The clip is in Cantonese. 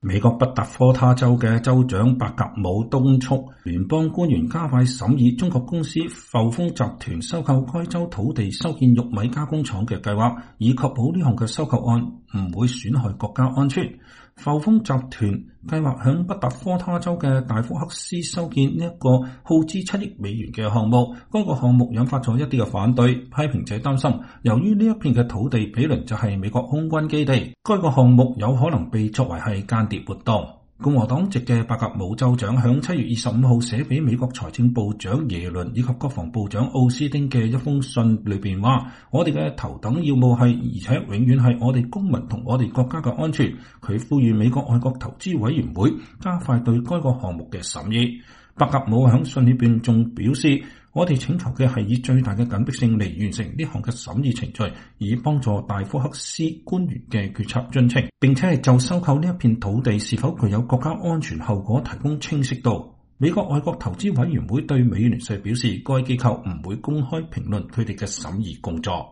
美國北達科他州嘅州長伯格姆敦促聯邦官員加快審議中國公司阜豐集團收購該州土地修建玉米加工廠嘅計劃，以確保呢項嘅收購案唔會損害國家安全。阜豐集團計劃響北達科他州嘅大福克斯修建呢一個耗資7億美元嘅項目，該個項目引發咗一啲嘅反對，批評者擔心由於呢一片嘅土地毗鄰就係美國空軍基地，該個項目有可能被作為係間諜活動。共和黨籍嘅伯格姆州長響7月25號寫俾美國財政部長耶倫以及國防部長奧斯汀嘅一封信裏邊話：我哋嘅頭等要務係，而且永遠係我哋公民同我哋國家嘅安全。佢呼籲美國外國投資委員會加快對該個項目嘅審議。伯格姆響信裏邊仲表示：我哋請求嘅係以最大嘅緊迫性嚟完成呢項嘅審議程序，以幫助大福克斯官員嘅決策進程，並且係就收購呢一片土地是否具有國家安全後果提供清晰度。美國外國投資委員會對美聯社表示，該機構唔會公開評論佢哋嘅審議工作。